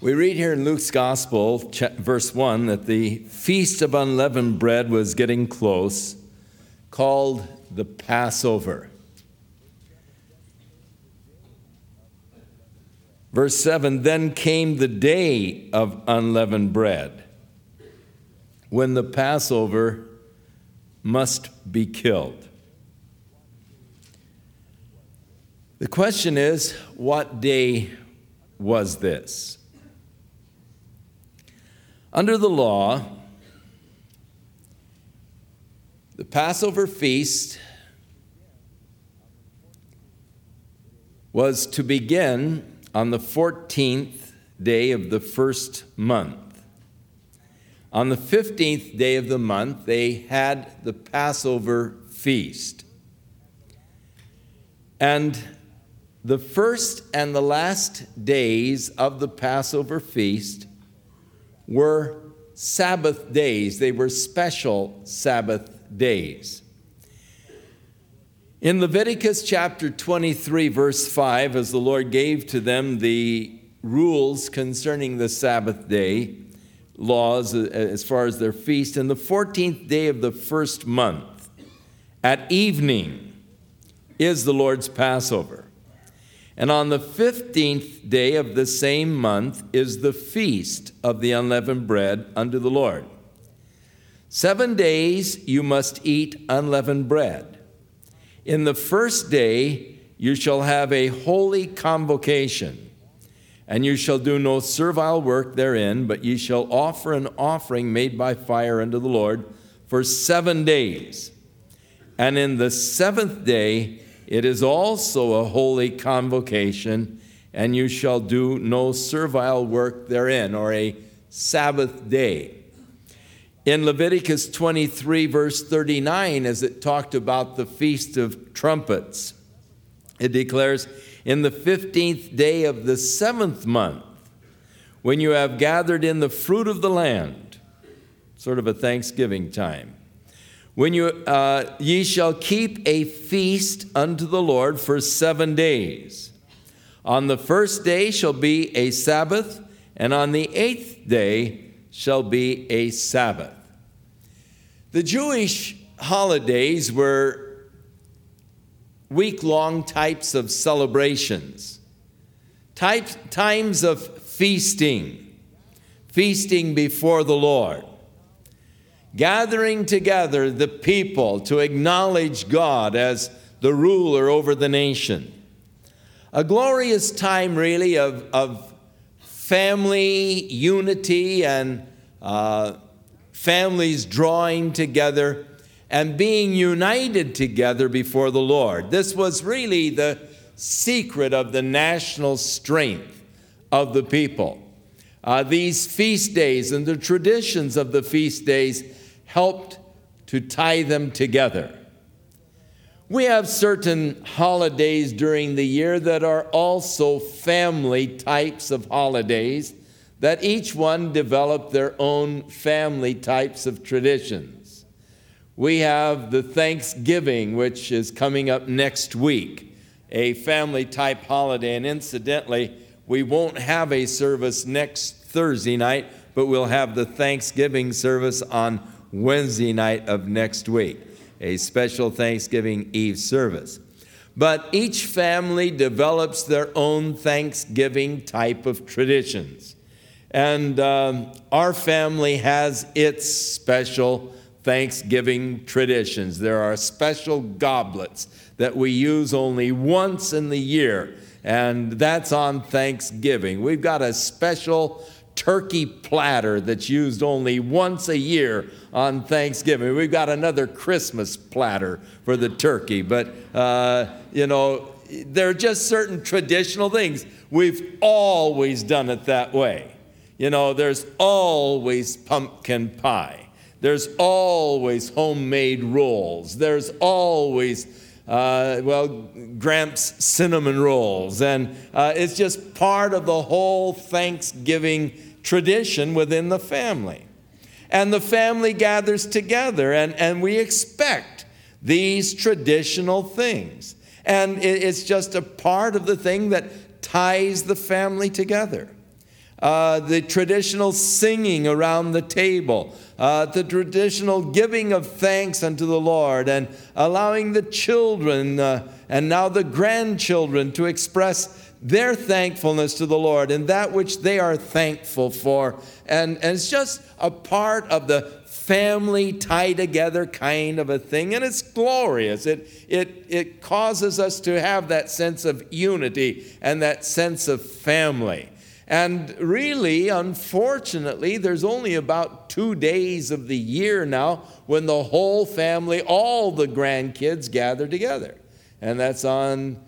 We read here in Luke's Gospel, verse 1, that the Feast of Unleavened Bread was getting close, called the Passover. Verse 7, then came the day of unleavened bread, when the Passover must be killed. The question is, what day was this? Under the law, the Passover feast was to begin on the 14th day of the first month. On the 15th day of the month, they had the Passover feast. And the first and the last days of the Passover feast were Sabbath days. They were special Sabbath days. In Leviticus chapter 23, verse 5, as the Lord gave to them the rules concerning the Sabbath day, laws as far as their feast, in the 14th day of the first month, at evening, is the Lord's Passover. And on the 15th day of the same month is the feast of the unleavened bread unto the Lord. 7 days you must eat unleavened bread. In the first day you shall have a holy convocation, and you shall do no servile work therein, but ye shall offer an offering made by fire unto the Lord for 7 days. And in the 7th day it is also a holy convocation, and you shall do no servile work therein, or a Sabbath day. In Leviticus 23, verse 39, as it talked about the Feast of Trumpets, it declares, in the 15th day of the 7th month, when you have gathered in the fruit of the land, sort of a Thanksgiving time, when ye shall keep a feast unto the Lord for 7 days. On the first day shall be a Sabbath, and on the 8th day shall be a Sabbath. The Jewish holidays were week-long types of celebrations, times of feasting before the Lord, gathering together the people to acknowledge God as the ruler over the nation. A glorious time, really, of family unity and families drawing together and being united together before the Lord. This was really the secret of the national strength of the people. These feast days and the traditions of the feast days helped to tie them together. We have certain holidays during the year that are also family types of holidays, that each one developed their own family types of traditions. We have the Thanksgiving, which is coming up next week, a family type holiday. And incidentally, we won't have a service next Thursday night, but we'll have the Thanksgiving service on Wednesday night of next week, a special Thanksgiving Eve service. But each family develops their own Thanksgiving type of traditions. And our family has its special Thanksgiving traditions. There are special goblets that we use only once in the year, and that's on Thanksgiving. We've got a special turkey platter that's used only once a year on Thanksgiving. We've got another Christmas platter for the turkey, but there are just certain traditional things. We've always done it that way. There's always pumpkin pie. There's always homemade rolls. There's always, Gramps cinnamon rolls. And it's just part of the whole Thanksgiving tradition within the family. And the family gathers together, and we expect these traditional things. And it's just a part of the thing that ties the family together. the traditional singing around the table, the traditional giving of thanks unto the Lord, and allowing the children and now the grandchildren to express their thankfulness to the Lord and that which they are thankful for. And it's just a part of the family tie-together kind of a thing, and it's glorious. It causes us to have that sense of unity and that sense of family. And really, unfortunately, there's only about 2 days of the year now when the whole family, all the grandkids, gather together. And that's on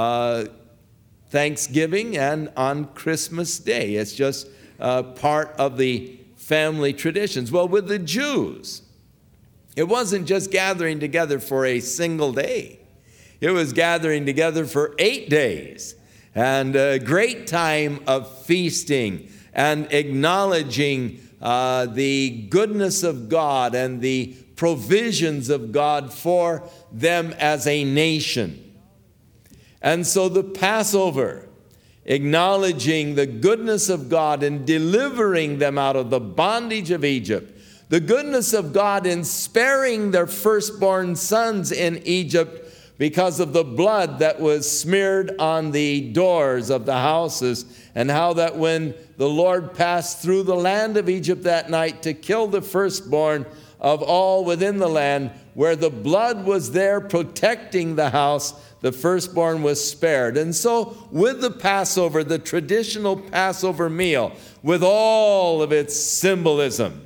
Thanksgiving and on Christmas Day. It's just part of the family traditions. Well, with the Jews, it wasn't just gathering together for a single day. It was gathering together for 8 days. And a great time of feasting and acknowledging the goodness of God and the provisions of God for them as a nation. And so the Passover, acknowledging the goodness of God in delivering them out of the bondage of Egypt, the goodness of God in sparing their firstborn sons in Egypt because of the blood that was smeared on the doors of the houses, and how that when the Lord passed through the land of Egypt that night to kill the firstborn of all within the land, where the blood was there protecting the house, the firstborn was spared. And so with the Passover, the traditional Passover meal, with all of its symbolism,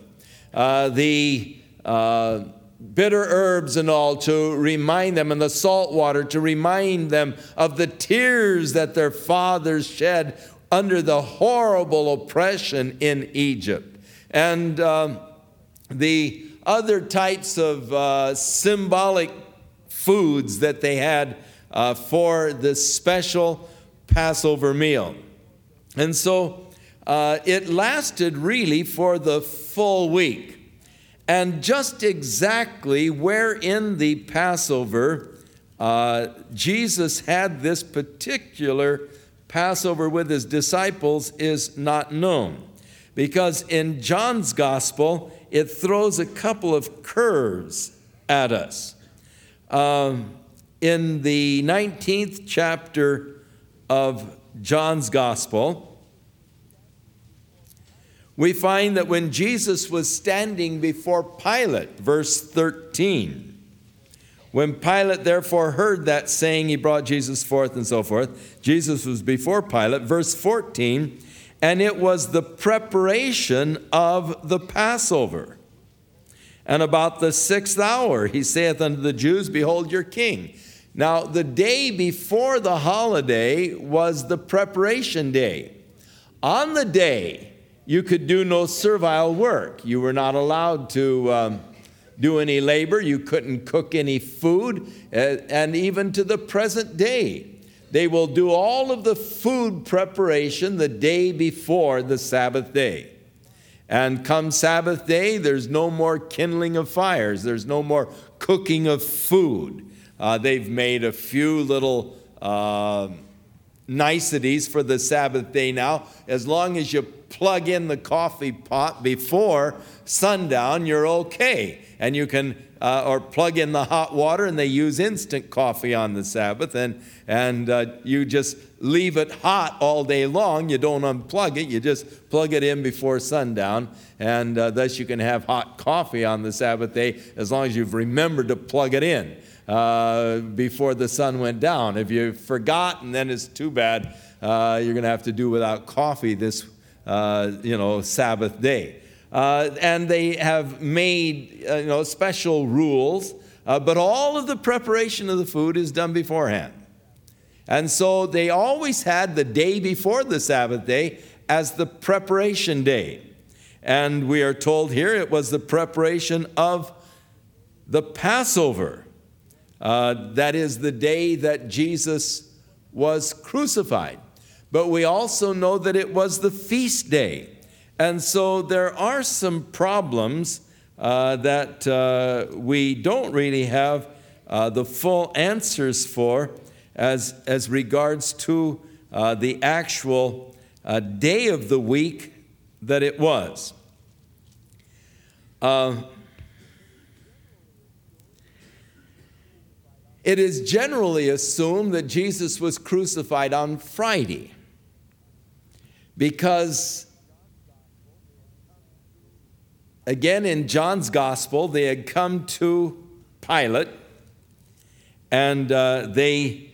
the bitter herbs and all to remind them, and the salt water to remind them of the tears that their fathers shed under the horrible oppression in Egypt. And the other types of symbolic foods that they had for this special Passover meal. And so it lasted really for the full week. And just exactly where in the Passover Jesus had this particular Passover with his disciples is not known. Because in John's Gospel, it throws a couple of curves at us. In the 19th chapter of John's Gospel, we find that when Jesus was standing before Pilate, verse 13, when Pilate therefore heard that saying, he brought Jesus forth and so forth. Jesus was before Pilate, verse 14, and it was the preparation of the Passover. And about the 6th hour, he saith unto the Jews, behold your king. Now, the day before the holiday was the preparation day. On the day, you could do no servile work. You were not allowed to do any labor. You couldn't cook any food. And even to the present day, they will do all of the food preparation the day before the Sabbath day. And come Sabbath day, there's no more kindling of fires. There's no more cooking of food. They've made a few little niceties for the Sabbath day now. As long as you plug in the coffee pot before sundown, you're okay. And you can, or plug in the hot water, and they use instant coffee on the Sabbath, and you just leave it hot all day long. You don't unplug it, you just plug it in before sundown, and thus you can have hot coffee on the Sabbath day as long as you've remembered to plug it in before the sun went down. If you forgot, and then it's too bad, you're going to have to do without coffee this Sabbath day. And they have made special rules, but all of the preparation of the food is done beforehand. And so they always had the day before the Sabbath day as the preparation day. And we are told here it was the preparation of the Passover. That is the day that Jesus was crucified. But we also know that it was the feast day. And so there are some problems that we don't really have the full answers for as regards to the actual day of the week that it was. It is generally assumed that Jesus was crucified on Friday because, again, in John's gospel, they had come to Pilate and they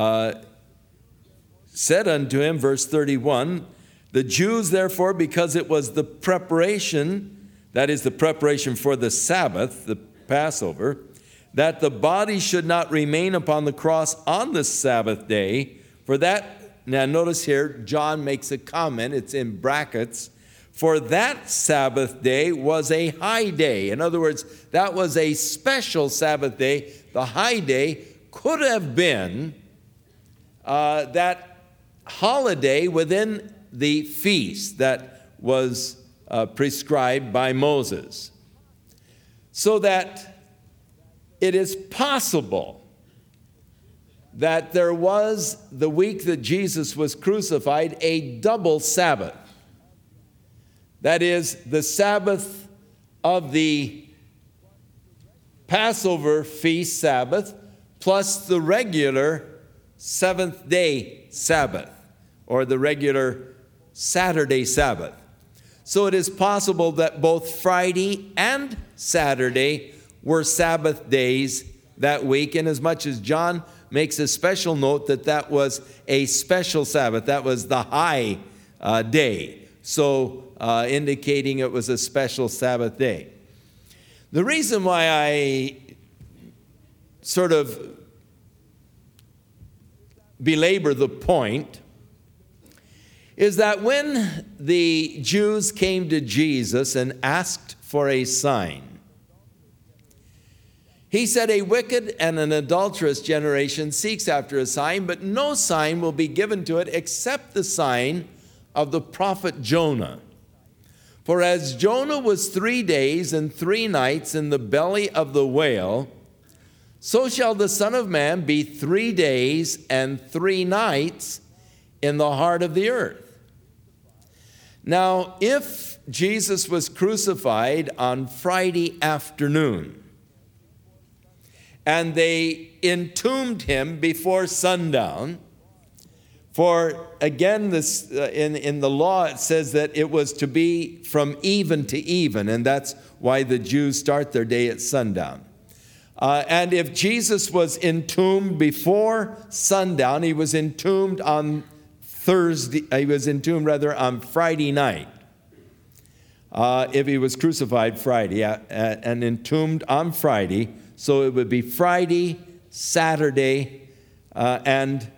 said unto him, verse 31, the Jews, therefore, because it was the preparation, that is the preparation for the Sabbath, the Passover, that the body should not remain upon the cross on the Sabbath day. For that, now notice here, John makes a comment, it's in brackets, for that Sabbath day was a high day. In other words, that was a special Sabbath day. The high day could have been that holiday within the feast that was prescribed by Moses. So that it is possible that there was, the week that Jesus was crucified, a double Sabbath. That is, the Sabbath of the Passover feast Sabbath plus the regular seventh day Sabbath, or the regular Saturday Sabbath. So it is possible that both Friday and Saturday were Sabbath days that week, inasmuch as John makes a special note that that was a special Sabbath. That was the high day, so indicating it was a special Sabbath day. The reason why I sort of belabor the point is that when the Jews came to Jesus and asked for a sign, he said, a wicked and an adulterous generation seeks after a sign, but no sign will be given to it except the sign of the prophet Jonah. For as Jonah was 3 days and 3 nights in the belly of the whale, so shall the Son of Man be 3 days and 3 nights in the heart of the earth. Now, if Jesus was crucified on Friday afternoon, and they entombed him before sundown, for again, this in the law it says that it was to be from even to even, and that's why the Jews start their day at sundown. And if Jesus was entombed before sundown, he was entombed on on Friday night. If he was crucified Friday and entombed on Friday, so it would be Friday, Saturday, and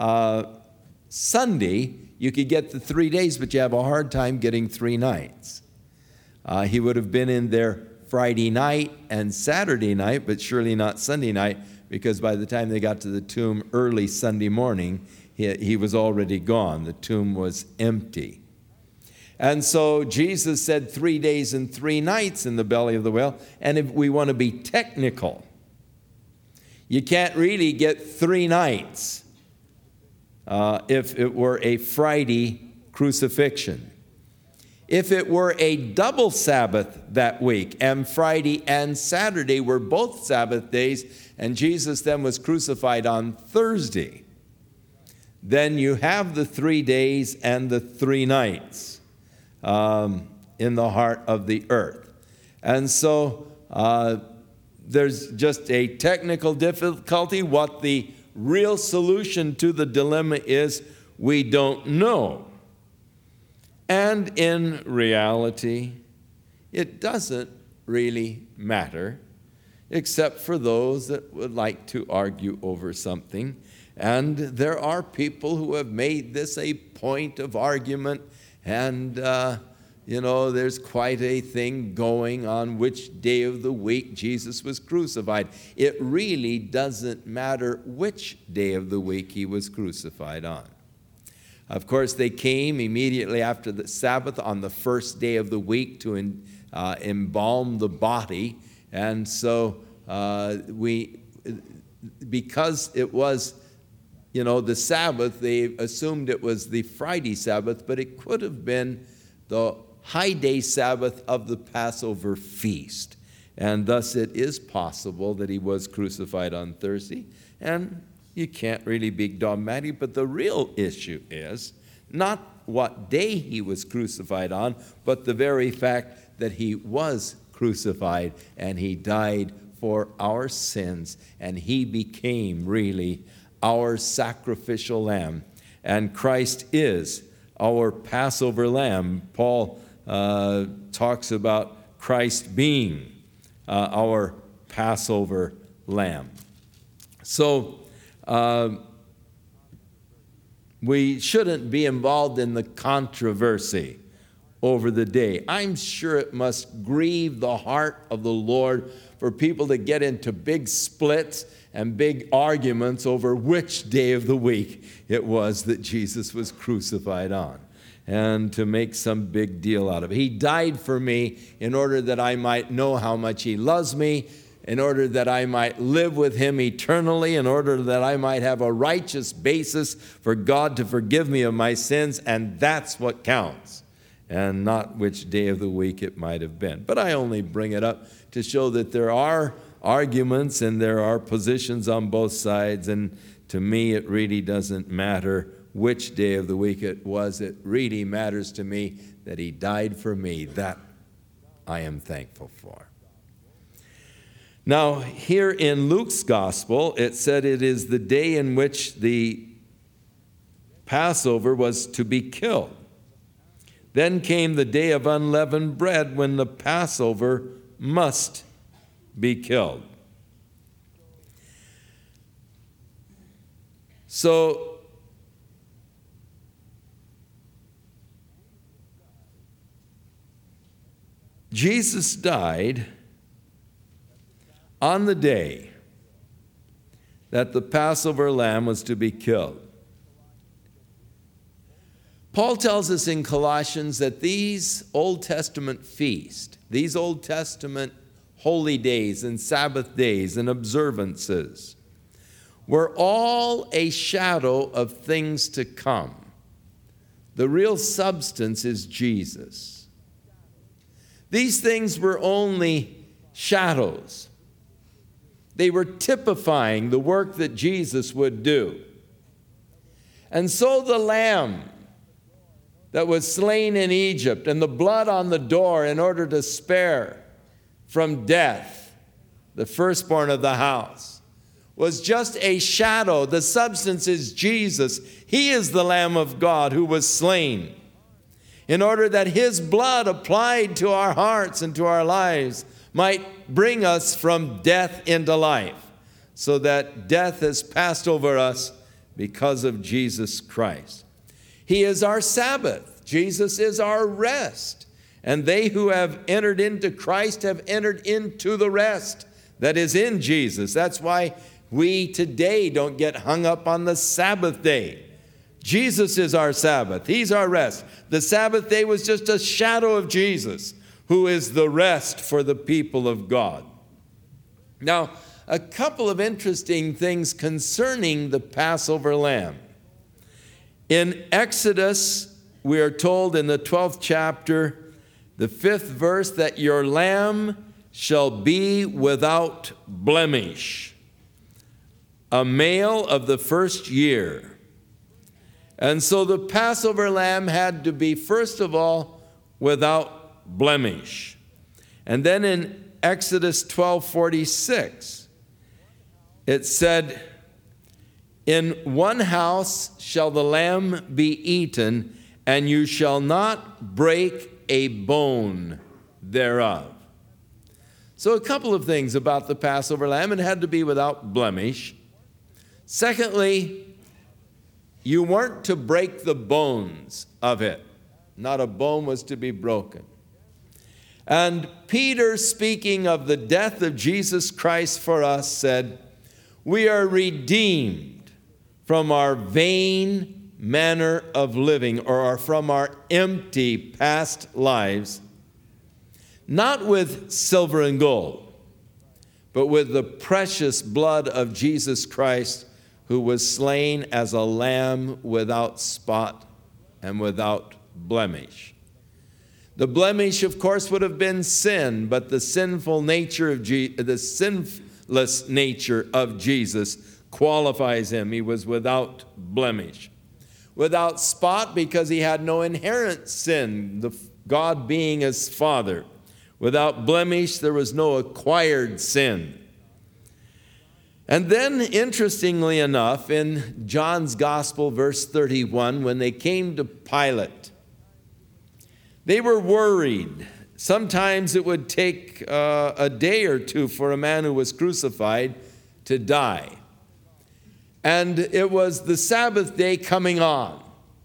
Sunday. You could get the 3 days, but you have a hard time getting 3 nights. He would have been in there Friday night and Saturday night, but surely not Sunday night, because by the time they got to the tomb early Sunday morning, he was already gone. The tomb was empty. And so Jesus said 3 days and 3 nights in the belly of the whale. And if we want to be technical, you can't really get 3 nights if it were a Friday crucifixion. If it were a double Sabbath that week, and Friday and Saturday were both Sabbath days, and Jesus then was crucified on Thursday, then you have the 3 days and the 3 nights in the heart of the earth. And so there's just a technical difficulty. What the real solution to the dilemma is, we don't know. And in reality, it doesn't really matter, except for those that would like to argue over something. And there are people who have made this a point of argument, and there's quite a thing going on which day of the week Jesus was crucified. It really doesn't matter which day of the week he was crucified on. Of course, they came immediately after the Sabbath on the first day of the week to embalm the body. And so because it was the Sabbath, they assumed it was the Friday Sabbath, but it could have been the high day Sabbath of the Passover feast. And thus it is possible that he was crucified on Thursday. And you can't really be dogmatic, but the real issue is not what day he was crucified on, but the very fact that he was crucified and he died for our sins, and he became really our sacrificial lamb. And Christ is our Passover lamb. Paul talks about Christ being our Passover lamb. So we shouldn't be involved in the controversy over the day. I'm sure it must grieve the heart of the Lord for people to get into big splits and big arguments over which day of the week it was that Jesus was crucified on, and to make some big deal out of it. He died for me in order that I might know how much he loves me, in order that I might live with him eternally, in order that I might have a righteous basis for God to forgive me of my sins, and that's what counts, and not which day of the week it might have been. But I only bring it up to show that there are arguments and there are positions on both sides, and to me it really doesn't matter which day of the week it was. It really matters to me that he died for me. That I am thankful for. Now, here in Luke's gospel, it said it is the day in which the Passover was to be killed. Then came the day of unleavened bread, when the Passover must be killed. So, Jesus died on the day that the Passover lamb was to be killed. Paul tells us in Colossians that these Old Testament feasts, these Old Testament holy days and Sabbath days and observances, were all a shadow of things to come. The real substance is Jesus. These things were only shadows. They were typifying the work that Jesus would do. And so the lamb that was slain in Egypt, and the blood on the door in order to spare from death the firstborn of the house, was just a shadow. The substance is Jesus. He is the Lamb of God who was slain in order that his blood applied to our hearts and to our lives might bring us from death into life, so that death has passed over us because of Jesus Christ. He is our Sabbath. Jesus is our rest. And they who have entered into Christ have entered into the rest that is in Jesus. That's why we today don't get hung up on the Sabbath day. Jesus is our Sabbath. He's our rest. The Sabbath day was just a shadow of Jesus, who is the rest for the people of God. Now, a couple of interesting things concerning the Passover lamb. In Exodus, we are told in the 12th chapter, the 5th verse, that your lamb shall be without blemish, a male of the first year. And so the Passover lamb had to be, first of all, without blemish. And then in Exodus 12:46, it said, in one house shall the lamb be eaten, and you shall not break a bone thereof. So a couple of things about the Passover lamb. It had to be without blemish. Secondly, you weren't to break the bones of it. Not a bone was to be broken. And Peter, speaking of the death of Jesus Christ for us, said, we are redeemed from our vain manner of living, or from our empty past lives, not with silver and gold, but with the precious blood of Jesus Christ, who was slain as a lamb without spot and without blemish. The blemish, of course, would have been sin, but the sinful nature of the sinless nature of Jesus qualifies him. He was without blemish. Without spot because he had no inherent sin, God being his Father. Without blemish, there was no acquired sin. And then, interestingly enough, in John's Gospel, verse 31, when they came to Pilate, they were worried. Sometimes it would take a day or two for a man who was crucified to die. And it was the Sabbath day coming on.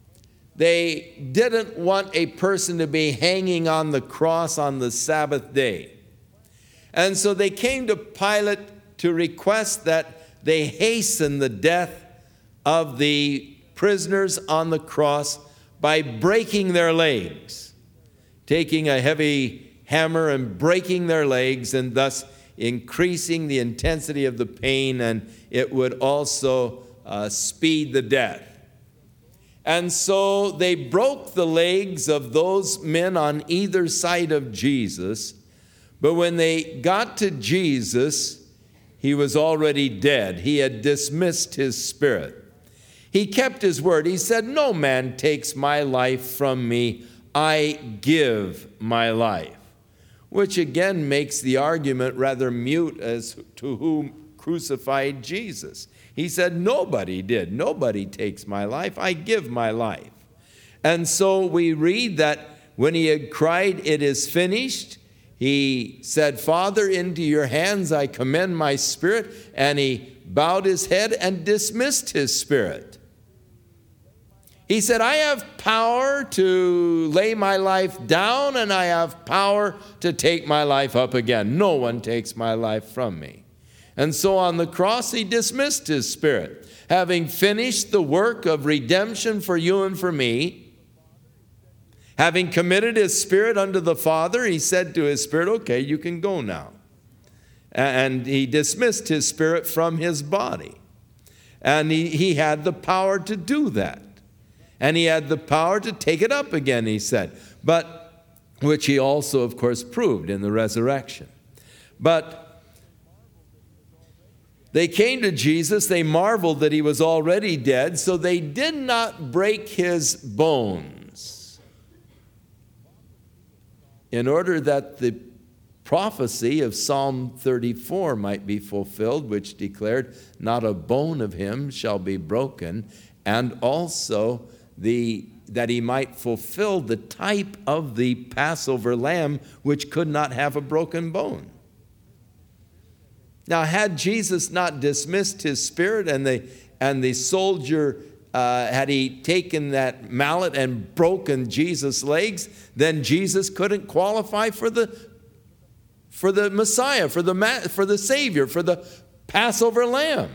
They didn't want a person to be hanging on the cross on the Sabbath day. And so they came to Pilate to request that they hasten the death of the prisoners on the cross by breaking their legs, taking a heavy hammer and breaking their legs, and thus increasing the intensity of the pain, and it would also speed the death. And so they broke the legs of those men on either side of Jesus, but when they got to Jesus, he was already dead. He had dismissed his spirit. He kept his word. He said, "No man takes my life from me. I give my life." Which again makes the argument rather mute as to who crucified Jesus. He said, "Nobody did. Nobody takes my life. I give my life." And so we read that when he had cried, "It is finished," he said, "Father, into your hands I commend my spirit." And he bowed his head and dismissed his spirit. He said, "I have power to lay my life down, and I have power to take my life up again. No one takes my life from me." And so on the cross, he dismissed his spirit. Having finished the work of redemption for you and for me, having committed his spirit unto the Father, he said to his spirit, "Okay, you can go now." And he dismissed his spirit from his body. And he had the power to do that. And he had the power to take it up again, he said. But, which he also, of course, proved in the resurrection. But they came to Jesus, they marveled that he was already dead, so they did not break his bones, in order that the prophecy of Psalm 34 might be fulfilled, which declared, "Not a bone of him shall be broken," and also that he might fulfill the type of the Passover lamb, which could not have a broken bone. Now, had Jesus not dismissed his spirit, and the soldier, had he taken that mallet and broken Jesus' legs, then Jesus couldn't qualify for the Messiah, for the Savior, for the Passover lamb.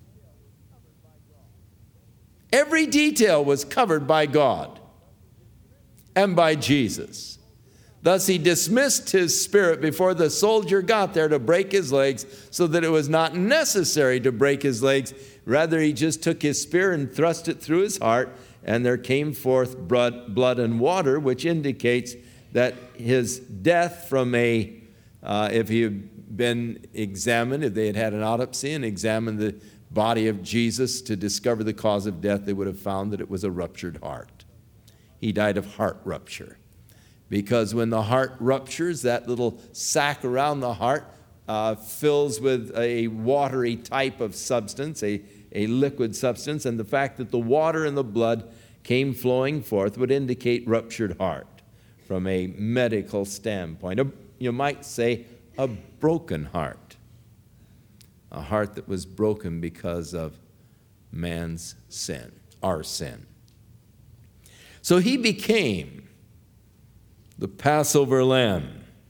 Every detail was covered by God and by Jesus. Thus he dismissed his spirit before the soldier got there to break his legs, so that it was not necessary to break his legs. Rather, he just took his spear and thrust it through his heart, and there came forth blood and water, which indicates that his death from if he had been examined, if they had had an autopsy and examined the body of Jesus to discover the cause of death, they would have found that it was a ruptured heart. He died of heart rupture. Because when the heart ruptures, that little sac around the heart fills with a watery type of substance, a liquid substance, and the fact that the water and the blood came flowing forth would indicate ruptured heart from a medical standpoint. You might say a broken heart. A heart that was broken because of man's sin, our sin. So he became the Passover lamb.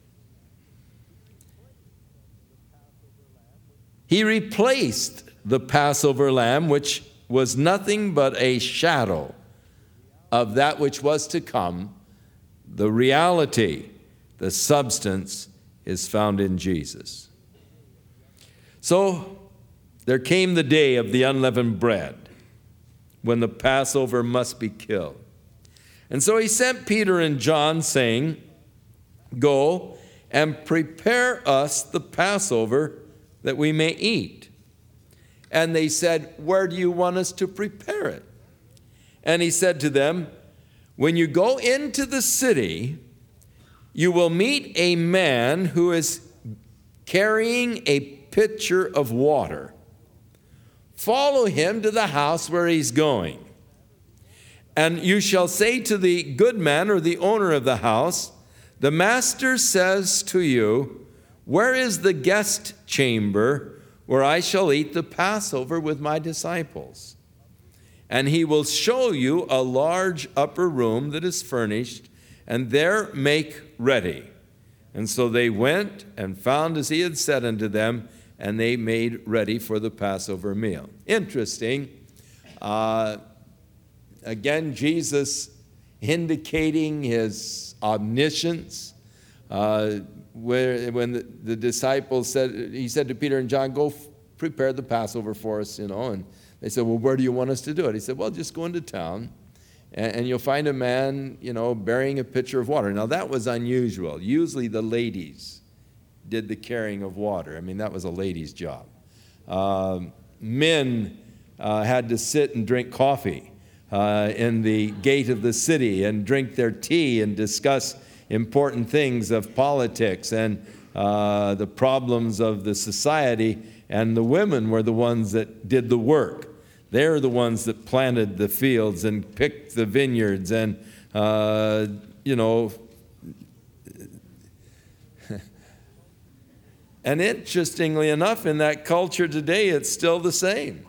He replaced the Passover lamb, which was nothing but a shadow of that which was to come. The reality, the substance, is found in Jesus. So there came the day of the unleavened bread, when the Passover must be killed. And so he sent Peter and John, saying, "Go and prepare us the Passover that we may eat." And they said, "Where do you want us to prepare it?" And he said to them, "When you go into the city, you will meet a man who is carrying a pitcher of water. Follow him to the house where he's going. And you shall say to the good man or the owner of the house, 'The master says to you, where is the guest chamber where I shall eat the Passover with my disciples?' And he will show you a large upper room that is furnished, and there make ready." And so they went and found as he had said unto them, and they made ready for the Passover meal. Interesting. Again, Jesus indicating his omniscience. When the disciples said, he said to Peter and John, "Go prepare the Passover for us," and they said, "Well, where do you want us to do it?" He said, "Well, just go into town, and you'll find a man, bearing a pitcher of water." Now, that was unusual. Usually the ladies did the carrying of water. I mean, that was a lady's job. Men had to sit and drink coffee in the gate of the city and drink their tea and discuss important things of politics and the problems of the society, and the women were the ones that did the work. They're the ones that planted the fields and picked the vineyards and, And interestingly enough, in that culture today, it's still the same.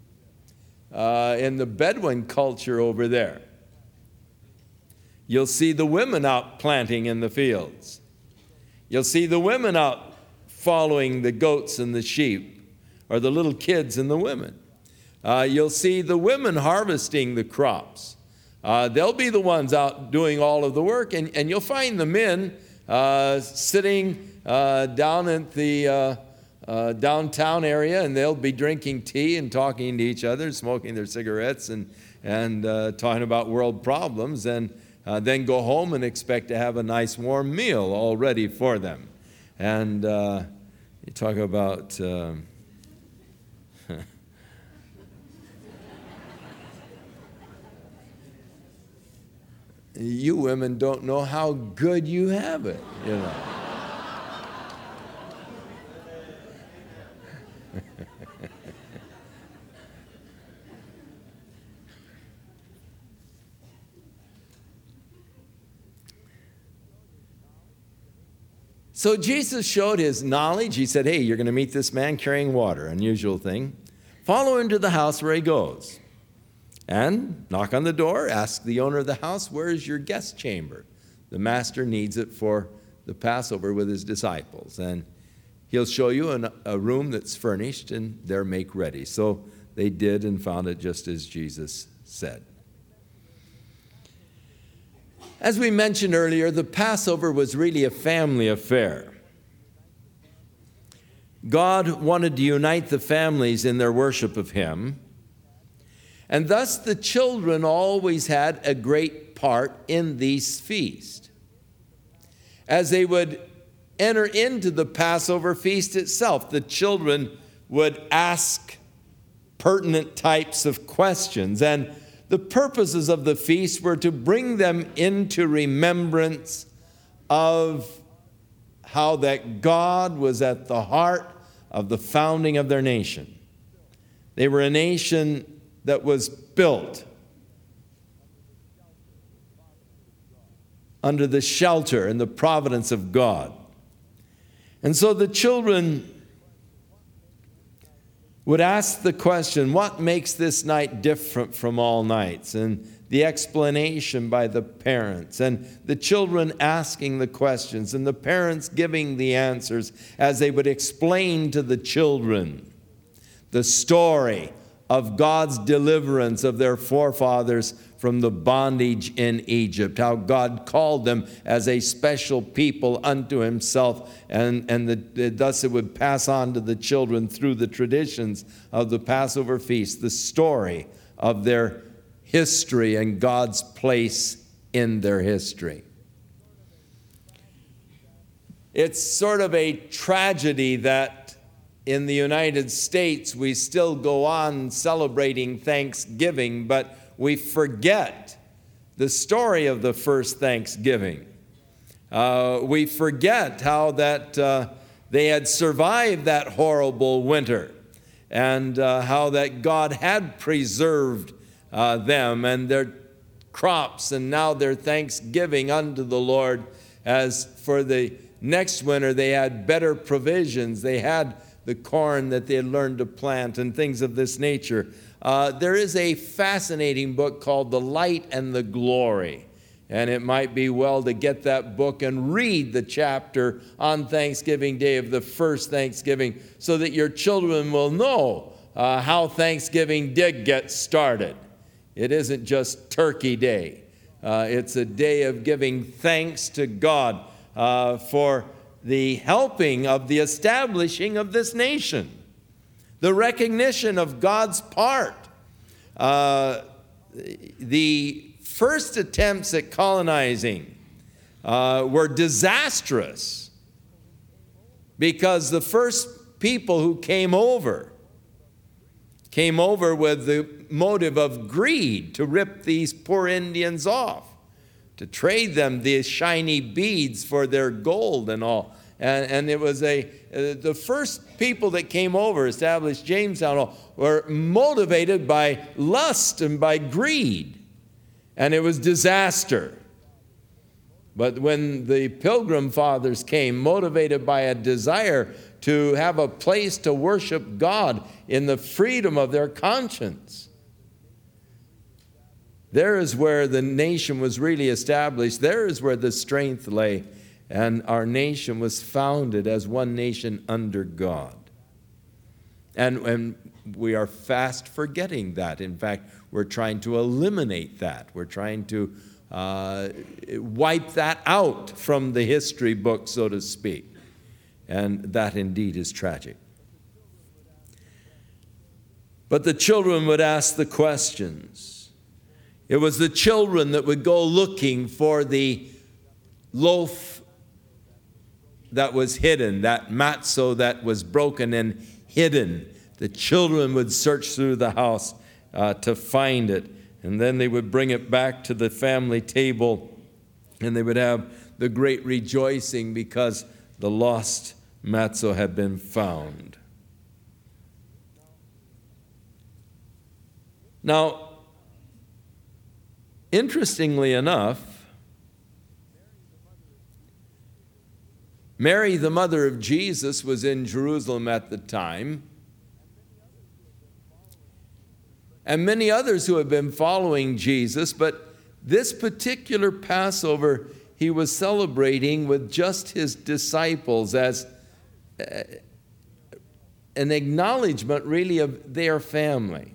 In the Bedouin culture over there, you'll see the women out planting in the fields. You'll see the women out following the goats and the sheep, or the little kids and the women. You'll see the women harvesting the crops. They'll be the ones out doing all of the work, and you'll find the men sitting down at the downtown area, and they'll be drinking tea and talking to each other, smoking their cigarettes and talking about world problems, and then go home and expect to have a nice warm meal all ready for them. And you talk about you women don't know how good you have it, So Jesus showed his knowledge. He said, "Hey, you're going to meet this man carrying water," unusual thing. "Follow him to the house where he goes. And knock on the door, ask the owner of the house, where is your guest chamber? The master needs it for the Passover with his disciples. And he'll show you a room that's furnished, and there make ready." So they did and found it just as Jesus said. As we mentioned earlier, the Passover was really a family affair. God wanted to unite the families in their worship of him. And thus the children always had a great part in these feasts. As they would enter into the Passover feast itself, the children would ask pertinent types of questions. And the purposes of the feast were to bring them into remembrance of how that God was at the heart of the founding of their nation. They were a nation that was built under the shelter and the providence of God. And so the children would ask the question, what makes this night different from all nights? And the explanation by the parents, and the children asking the questions, and the parents giving the answers as they would explain to the children the story of God's deliverance of their forefathers from the bondage in Egypt, how God called them as a special people unto himself, and thus it would pass on to the children through the traditions of the Passover feast, the story of their history and God's place in their history. It's sort of a tragedy that in the United States we still go on celebrating Thanksgiving, but we forget the story of the first Thanksgiving. We forget how that they had survived that horrible winter, and how that God had preserved them and their crops, and now their thanksgiving unto the Lord, as for the next winter they had better provisions. They had the corn that they had learned to plant and things of this nature. There is a fascinating book called The Light and the Glory, and it might be well to get that book and read the chapter on Thanksgiving Day of the first Thanksgiving, so that your children will know how Thanksgiving did get started. It isn't just Turkey Day. It's a day of giving thanks to God for the helping of the establishing of this nation, the recognition of God's part. The first attempts at colonizing were disastrous, because the first people who came over with the motive of greed, to rip these poor Indians off, to trade them these shiny beads for their gold and all. And it was the first people that came over, established Jamestown, were motivated by lust and by greed. And it was disaster. But when the Pilgrim Fathers came, motivated by a desire to have a place to worship God in the freedom of their conscience, there is where the nation was really established. There is where the strength lay. And our nation was founded as one nation under God. And we are fast forgetting that. In fact, we're trying to eliminate that. We're trying to wipe that out from the history book, so to speak. And that indeed is tragic. But the children would ask the questions. It was the children that would go looking for the loaf that was hidden, that matzo that was broken and hidden. The children would search through the house to find it, and then they would bring it back to the family table, and they would have the great rejoicing because the lost matzo had been found. Now, interestingly enough, Mary, the mother of Jesus, was in Jerusalem at the time, and many others who have been following Jesus, but this particular Passover he was celebrating with just his disciples as an acknowledgement really of their family.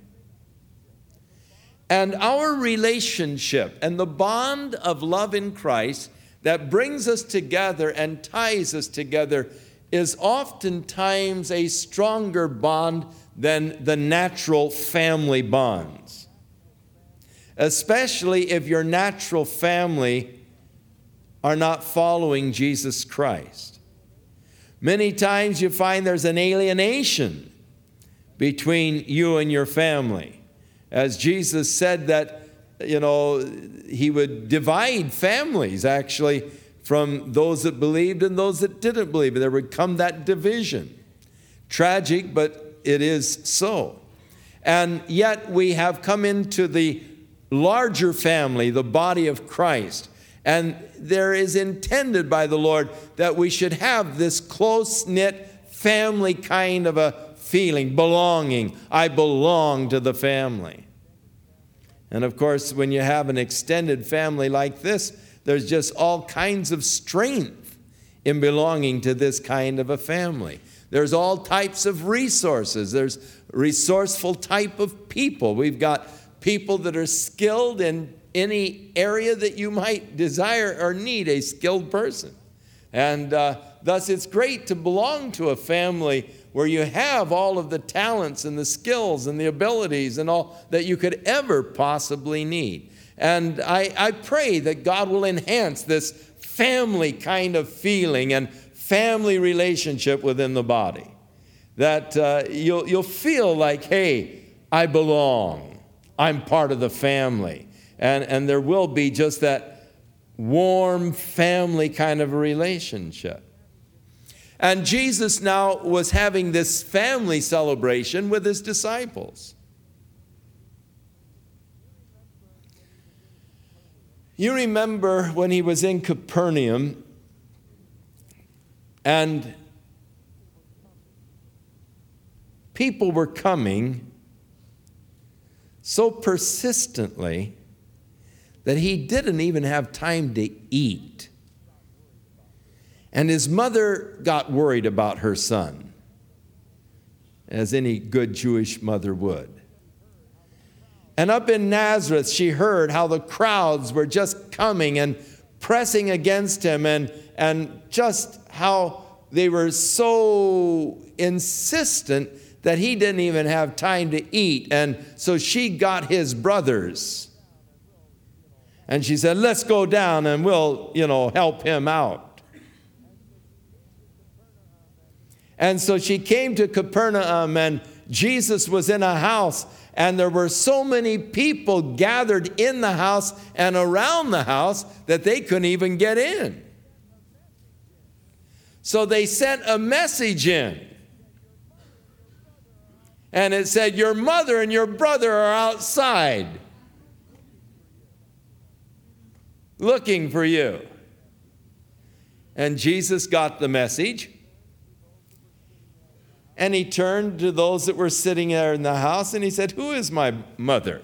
And our relationship and the bond of love in Christ that brings us together and ties us together is oftentimes a stronger bond than the natural family bonds, especially if your natural family are not following Jesus Christ. Many times you find there's an alienation between you and your family. As Jesus said that, he would divide families actually from those that believed and those that didn't believe. There would come that division. Tragic, but it is so. And yet we have come into the larger family, the body of Christ. And there is intended by the Lord that we should have this close-knit family kind of a feeling, belonging. I belong to the family. And of course, when you have an extended family like this, there's just all kinds of strength in belonging to this kind of a family. There's all types of resources. There's resourceful type of people. We've got people that are skilled in any area that you might desire or need a skilled person. And thus it's great to belong to a family where you have all of the talents and the skills and the abilities and all that you could ever possibly need. And I pray that God will enhance this family kind of feeling and family relationship within the body. That you'll feel like, hey, I belong. I'm part of the family. And there will be just that warm family kind of a relationship. And Jesus now was having this family celebration with his disciples. You remember when he was in Capernaum and people were coming so persistently that he didn't even have time to eat. And his mother got worried about her son, as any good Jewish mother would. And up in Nazareth, she heard how the crowds were just coming and pressing against him, and just how they were so insistent that he didn't even have time to eat. And so she got his brothers. And she said, let's go down and we'll, help him out. And so she came to Capernaum, and Jesus was in a house, and there were so many people gathered in the house and around the house that they couldn't even get in. So they sent a message in. And it said, your mother and your brother are outside looking for you. And Jesus got the message. And he turned to those that were sitting there in the house and he said, who is my mother?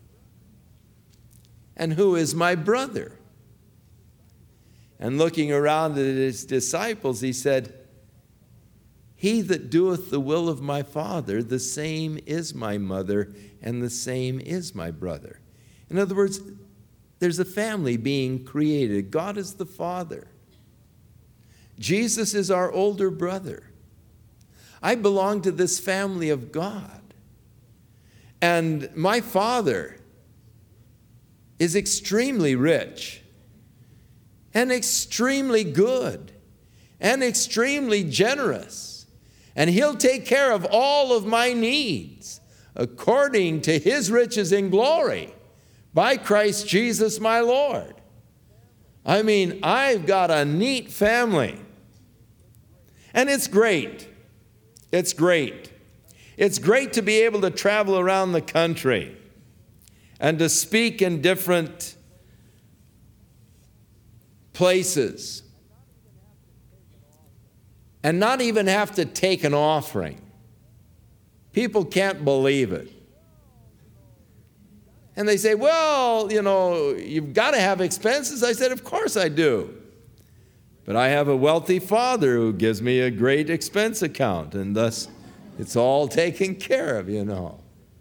And who is my brother? And looking around at his disciples, he said, he that doeth the will of my Father, the same is my mother, and the same is my brother. In other words, there's a family being created. God is the Father. Jesus is our older brother. I belong to this family of God. And my Father is extremely rich and extremely good and extremely generous. And he'll take care of all of my needs according to his riches in glory by Christ Jesus my Lord. I mean, I've got a neat family. And it's great. It's great. It's great to be able to travel around the country and to speak in different places and not even have to take an offering. People can't believe it. And they say, well, you've got to have expenses. I said, of course I do. But I have a wealthy Father who gives me a great expense account, and thus it's all taken care of, And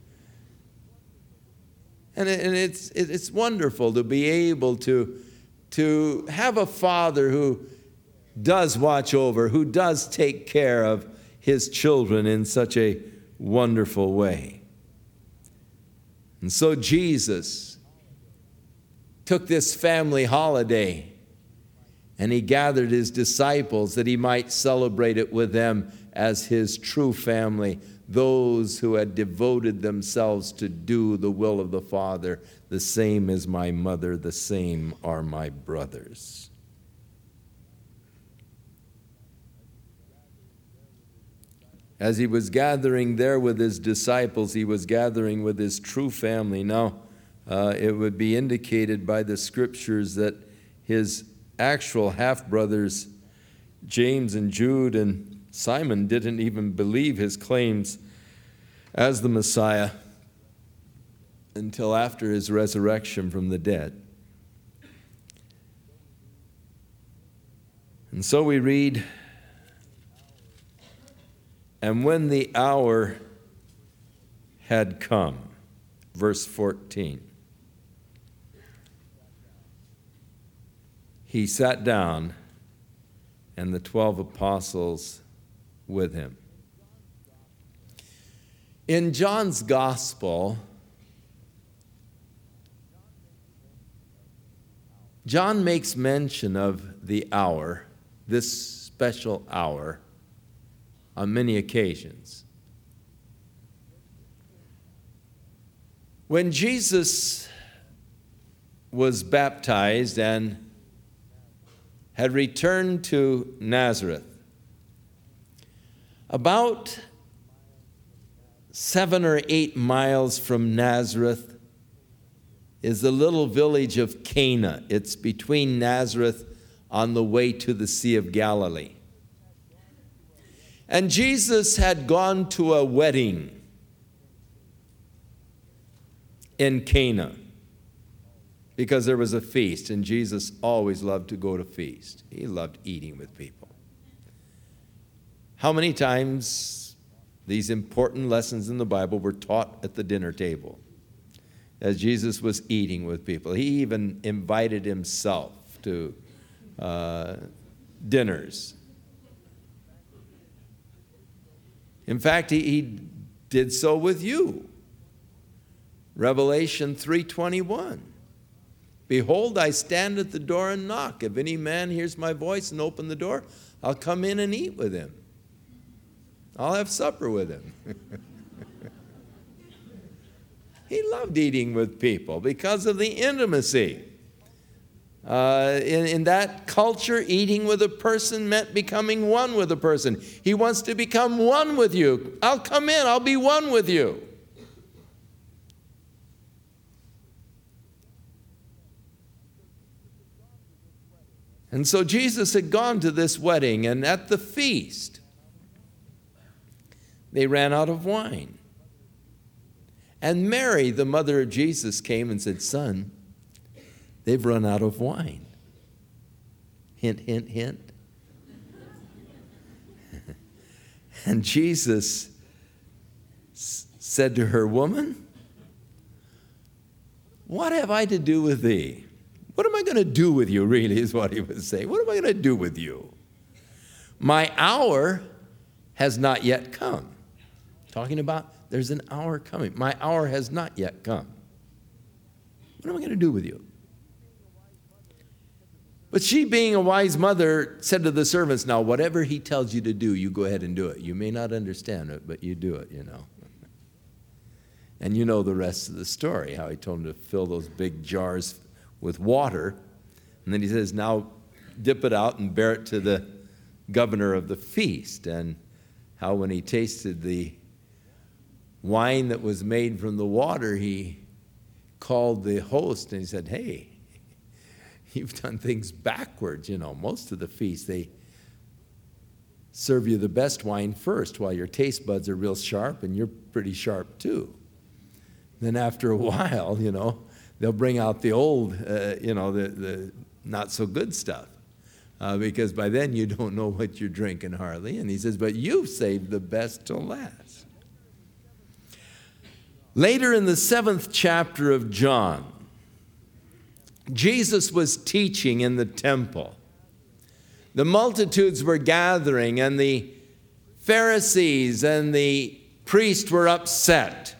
it's wonderful to be able to have a Father who does watch over, who does take care of his children in such a wonderful way. And so Jesus took this family holiday and he gathered his disciples that he might celebrate it with them as his true family, those who had devoted themselves to do the will of the Father. The same is my mother, the same are my brothers. As he was gathering there with his disciples, he was gathering with his true family. Now, it would be indicated by the scriptures that his actual half-brothers, James and Jude and Simon, didn't even believe his claims as the Messiah until after his resurrection from the dead. And so we read, and when the hour had come, verse 14. He sat down, and the 12 apostles with him. In John's gospel, John makes mention of the hour, this special hour, on many occasions. When Jesus was baptized and had returned to Nazareth, about 7 or 8 miles from Nazareth is the little village of Cana. It's between Nazareth on the way to the Sea of Galilee. And Jesus had gone to a wedding in Cana because there was a feast, and Jesus always loved to go to feast. He loved eating with people. How many times these important lessons in the Bible were taught at the dinner table as Jesus was eating with people? He even invited himself to dinners. In fact, he did so with you. Revelation 3:21. Behold, I stand at the door and knock. If any man hears my voice and open the door, I'll come in and eat with him. I'll have supper with him. He loved eating with people because of the intimacy. In that culture, eating with a person meant becoming one with a person. He wants to become one with you. I'll come in, I'll be one with you. And so Jesus had gone to this wedding, and at the feast, they ran out of wine. And Mary, the mother of Jesus, came and said, "Son, they've run out of wine." Hint, hint, hint. And Jesus said to her, "Woman, what have I to do with thee?" What am I going to do with you, really, is what he was saying. What am I going to do with you? My hour has not yet come. Talking about there's an hour coming. My hour has not yet come. What am I going to do with you? But she, being a wise mother, said to the servants, "Now, whatever he tells you to do, you go ahead and do it. You may not understand it, but you do it, you know." And you know the rest of the story, how he told them to fill those big jars with water. And then he says, "Now dip it out and bear it to the governor of the feast." And how when he tasted the wine that was made from the water, he called the host and he said, "Hey, you've done things backwards. You know, most of the feast, they serve you the best wine first while your taste buds are real sharp and you're pretty sharp too. Then after a while, you know, they'll bring out the old, the not so good stuff because by then you don't know what you're drinking hardly." And he says, "But you've saved the best till last." Later in the 7th chapter of John, Jesus was teaching in the temple. The multitudes were gathering, and the Pharisees and the priests were upset.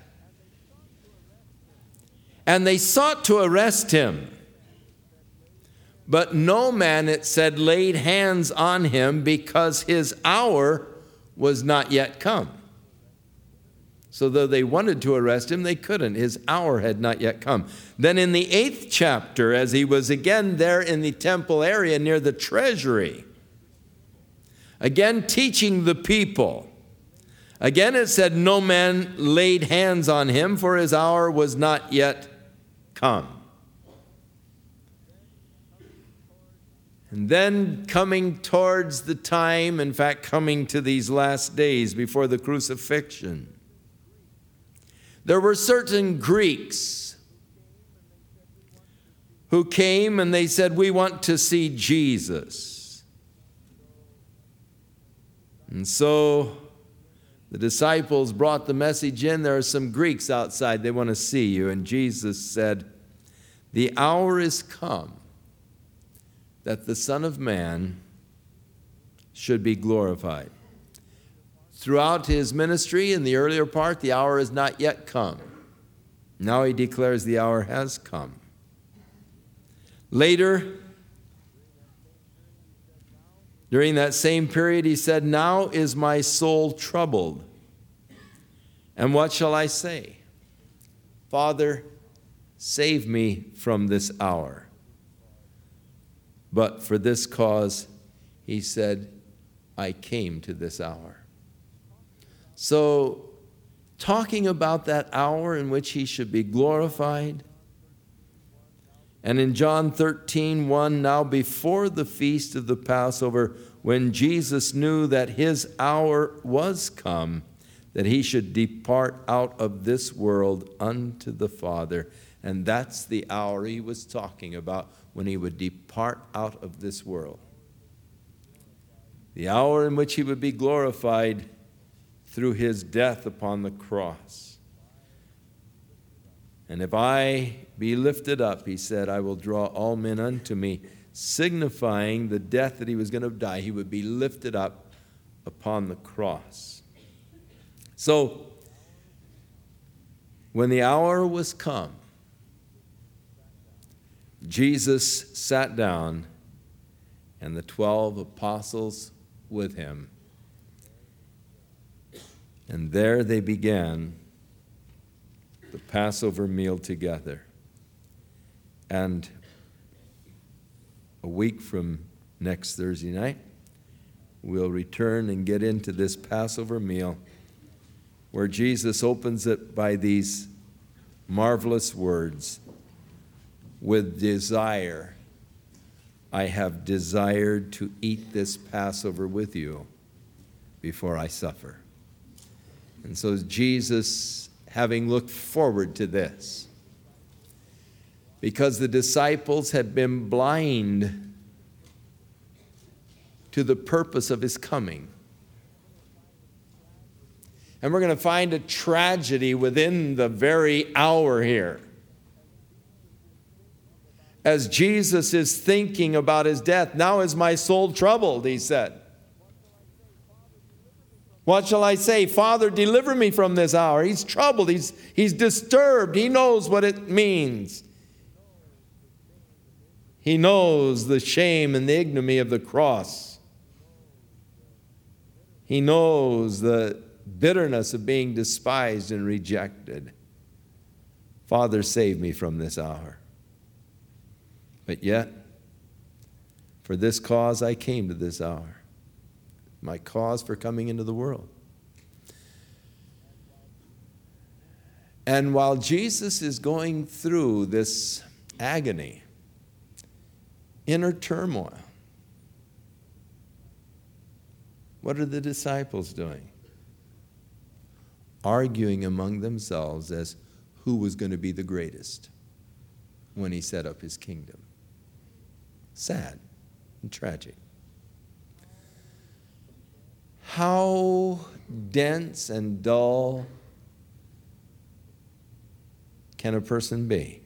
And they sought to arrest him. But no man, it said, laid hands on him because his hour was not yet come. So though they wanted to arrest him, they couldn't. His hour had not yet come. Then in the 8th chapter, as he was again there in the temple area near the treasury, again teaching the people, again it said, no man laid hands on him, for his hour was not yet come. And then coming towards the time, in fact, coming to these last days before the crucifixion, there were certain Greeks who came and they said, "We want to see Jesus." And so The disciples brought the message in. There are some Greeks outside. They want to see you. And Jesus said, the hour is come that the Son of Man should be glorified. Throughout his ministry in the earlier part, the hour has not yet come. Now he declares the hour has come. Later, during that same period, he said, now is my soul troubled. And what shall I say? Father, save me from this hour. But for this cause, he said, I came to this hour. So, talking about that hour in which he should be glorified, and in John 13:1, now before the feast of the Passover, when Jesus knew that his hour was come, that he should depart out of this world unto the Father. And that's the hour he was talking about, when he would depart out of this world. The hour in which he would be glorified through his death upon the cross. And if I be lifted up, he said, I will draw all men unto me, signifying the death that he was going to die. He would be lifted up upon the cross. So, when the hour was come, Jesus sat down, and the 12 apostles with him. And there they began the Passover meal together. And a week from next Thursday night, we'll return and get into this Passover meal, where Jesus opens it by these marvelous words, with desire, I have desired to eat this Passover with you before I suffer. And so Jesus, having looked forward to this, because the disciples had been blind to the purpose of his coming. And we're going to find a tragedy within the very hour here. As Jesus is thinking about his death, now is my soul troubled, he said. What shall I say? Father, deliver me from this hour. He's troubled. He's disturbed. He knows what it means. He knows the shame and the ignominy of the cross. He knows the bitterness of being despised and rejected. Father, save me from this hour. But yet, for this cause I came to this hour. My cause for coming into the world. And while Jesus is going through this agony, inner turmoil, what are the disciples doing? Arguing among themselves as who was going to be the greatest when he set up his kingdom. Sad and tragic. How dense and dull can a person be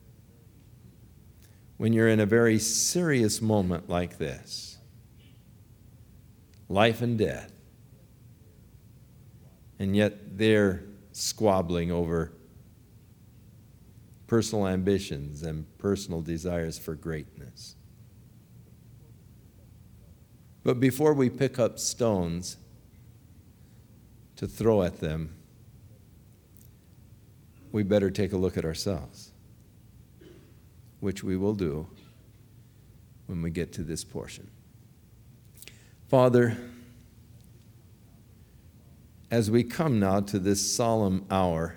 when you're in a very serious moment like this? Life and death. And yet they're squabbling over personal ambitions and personal desires for greatness. But before we pick up stones to throw at them, we better take a look at ourselves, which we will do when we get to this portion. Father, as we come now to this solemn hour,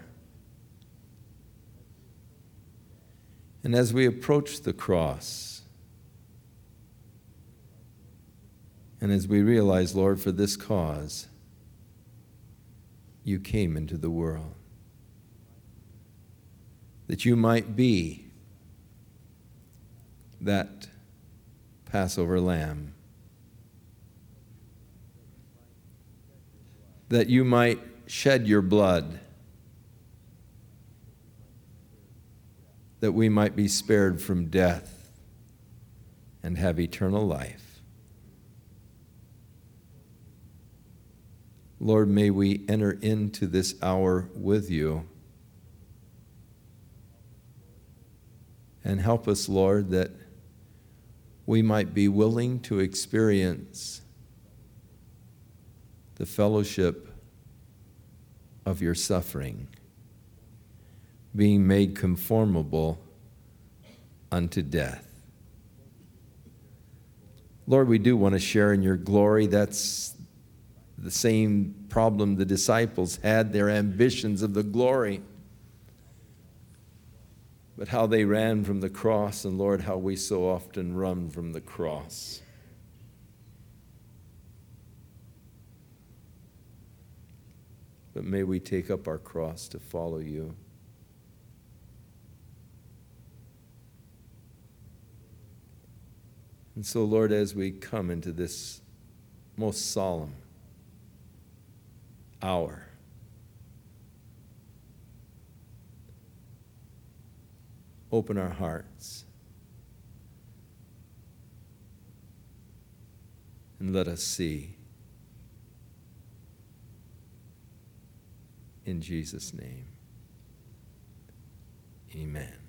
and as we approach the cross, and as we realize, Lord, for this cause, you came into the world, that you might be that Passover lamb, that you might shed your blood, that we might be spared from death and have eternal life. Lord, may we enter into this hour with you. And help us, Lord, that we might be willing to experience the fellowship of your suffering, being made conformable unto death. Lord, we do want to share in your glory. That's the same problem the disciples had, their ambitions of the glory. But how they ran from the cross, and Lord, how we so often run from the cross. But may we take up our cross to follow you. And so, Lord, as we come into this most solemn hour, open our hearts and let us see. In Jesus' name, amen.